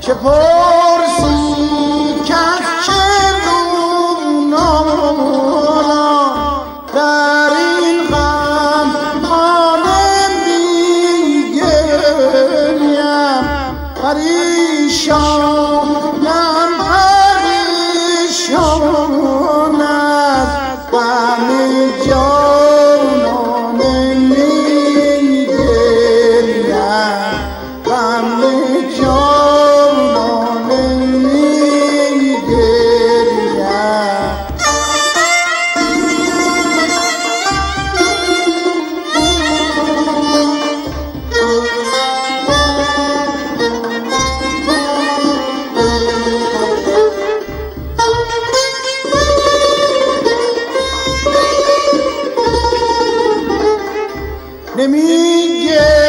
که پرسی کس چه دونم در این غم خانه میگریم پریشانم پریشان از غم جانان میگریم غم جانان میگریم. نمیگه